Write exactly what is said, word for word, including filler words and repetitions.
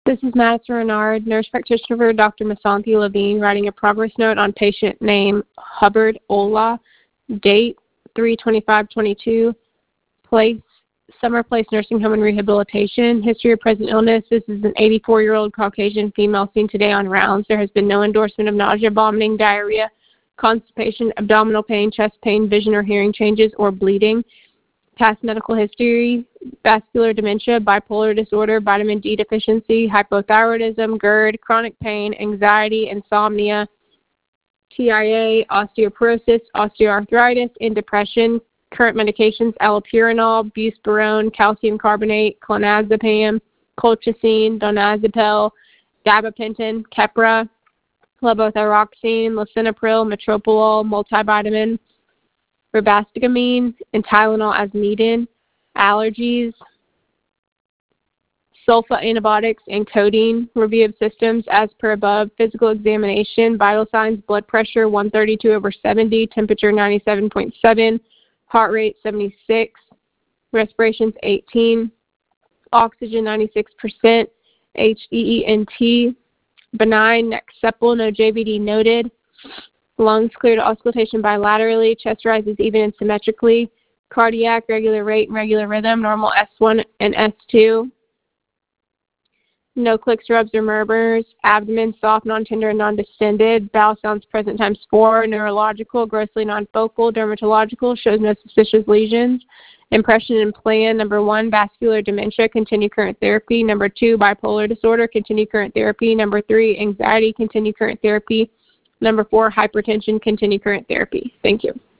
This is Madison Renard, nurse practitioner for Doctor Masanthi Levine, writing a progress note on patient name Hubbard Ola, date three twenty-five twenty-two, place Summer Place Nursing Home and Rehabilitation, history of present illness. This is an eighty-four-year-old Caucasian female seen today on rounds. There has been no endorsement of nausea, vomiting, diarrhea, constipation, abdominal pain, chest pain, vision or hearing changes, or bleeding. Past medical history: vascular dementia, bipolar disorder, vitamin D deficiency, hypothyroidism, GERD, chronic pain, anxiety, insomnia, T I A, osteoporosis, osteoarthritis, and depression. Current medications: allopurinol, buspirone, calcium carbonate, clonazepam, colchicine, donazepam, gabapentin, Keppra, levothyroxine, lisinopril, metoprolol, multivitamin, rivastigmine, and Tylenol as needed. Allergies: sulfa antibiotics and codeine. Review of systems as per above. Physical examination: vital signs, blood pressure one thirty-two over seventy, temperature ninety-seven point seven, heart rate seventy-six, respirations eighteen, oxygen ninety-six percent, H E E N T, benign, neck sepal, no J V D noted. Lungs cleared, auscultation bilaterally, chest rises even and symmetrically, cardiac, regular rate and regular rhythm, normal S one and S two, no clicks, rubs, or murmurs, abdomen soft, non-tender, and non-distended, bowel sounds present times four, neurological, grossly non-focal, dermatological, shows no suspicious lesions. Impression and plan: number one, vascular dementia, continue current therapy. Number two, bipolar disorder, continue current therapy. Number three, anxiety, continue current therapy. Number four, hypertension, continue current therapy. Thank you.